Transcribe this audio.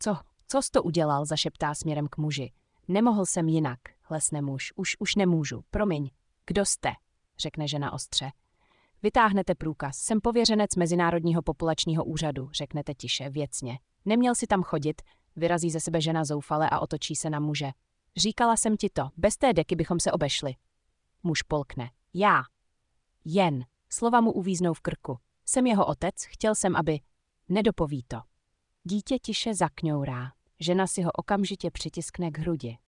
Co jsi to udělal, zašeptá směrem k muži. Nemohl jsem jinak, hlesne muž. Už nemůžu, promiň. Kdo jste? Řekne žena ostře. Vytáhnete průkaz, jsem pověřenec Mezinárodního populačního úřadu, řeknete tiše, věcně. Neměl si tam chodit, vyrazí ze sebe žena zoufale a otočí se na muže. Říkala jsem ti to, bez té deky bychom se obešli. Muž polkne. Já. Jen. Slova mu uvíznou v krku. Jsem jeho otec, chtěl jsem, aby... Nedopoví to. Dítě tiše zakňourá. Žena si ho okamžitě přitiskne k hrudi.